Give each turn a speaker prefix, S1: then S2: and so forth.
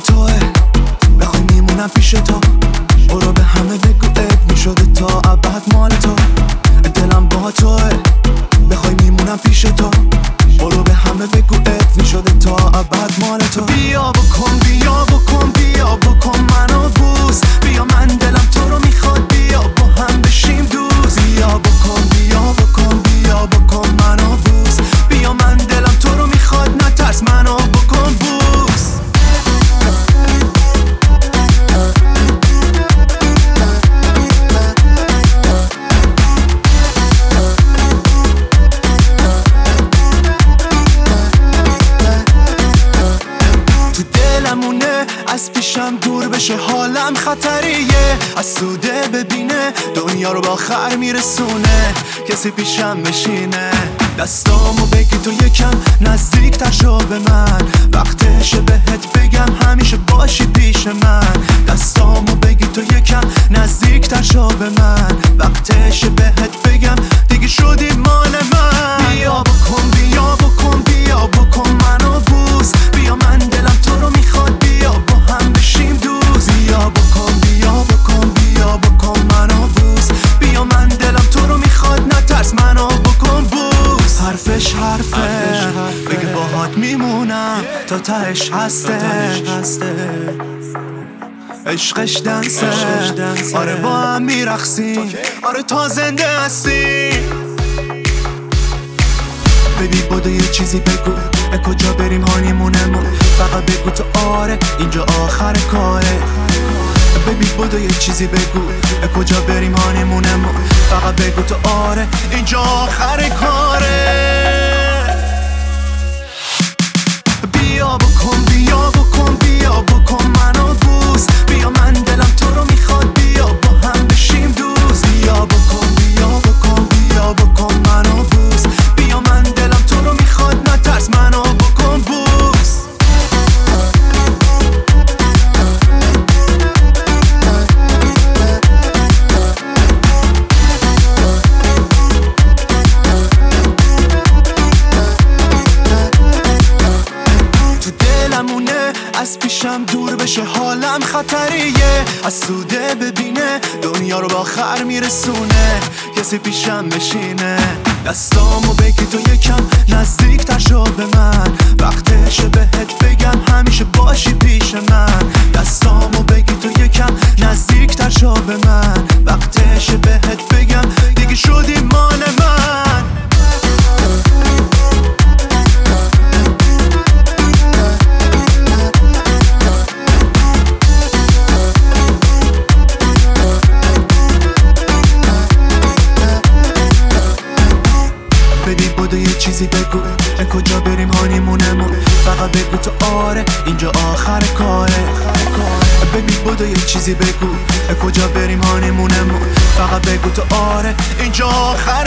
S1: توه، بخوای میمونم پیش تو. برو به همه بگو ات میشده تا ابد مال تو. دلم با توه، بخوای میمونم پیش تو. برو به همه بگو ات میشده تا ابد مال تو. بیا بکن بیا بکن بیا بکن منو بوس. بیا من دلم تو رو میخواد، بیا با هم بشیم دوست. بیا بکن بیا بکن بیا بکن منو بوس. بیا من دلم تو رو میخواد، نترس منو بکن بوس. از پیشم دور بشه حالم خطریه، از سوده ببینه دنیا رو با آخر میرسونه. کسی پیشم بشینه دستامو بگی تو یکم نزدیک تر شو به من. وقتشه بهت بگم همیشه باشی پیش من. دستامو بگی تو یکم نزدیک تر شو به من. وقتشه بهت بگم دیگه شدی مال من. بیا بکن بیا بکن بیا بکن منو بوس. بیا من دلم تو رو میخواد، بیا با هم بشیم دوست. بیا بکن بیا بکن بیا بکن منو بوس. بیا من دلم تو رو میخواد، نترس منو بکن بوس. حرفش حرفه بگه باهات میمونم تا تهش هسته. عشقش دنسه، آره با هم میرقصیم، آره تا زنده هستیم. ببی بودو یه چیزی بگو، کجا بریم هانیمونمون. فقط بگو تو آره اینجا آخر کاره. ببی بودو یه چیزی بگو، کجا بریم هانیمونمون. فقط بگو تو آره اینجا آخر کاره. بیا بکن بیا بکن بیا بکن منو بوس. بیا من دلم تو رو میخواد، بیا با هم بشیم دوست. بیا بکن بیا بکن بیا بکن منو بوس. بیا من دلم تو رو میخواد، نترس منو بکن بوس. تو دلمونه از پیشم دور بشه حالم خطریه، از سوده ببینه دنیا رو با آخر میرسونه. کسی پیشم بشینه دستامو بگی تو یکم نزدیک تر شو به من. وقتشه بهت بگم همیشه باشی پیش من. دستامو بگی تو یکم نزدیک تر شو به من. وقتشه بهت بگم دیگه شدی مال من. ببی بودو یه چیزی بگو، کجا بریم هانیمونمون. فقط بگو تو آره اینجا آخر کاره. ببی بودو یه چیزی بگو، کجا بریم هانیمونمون. فقط بگو تو آره اینجا آخر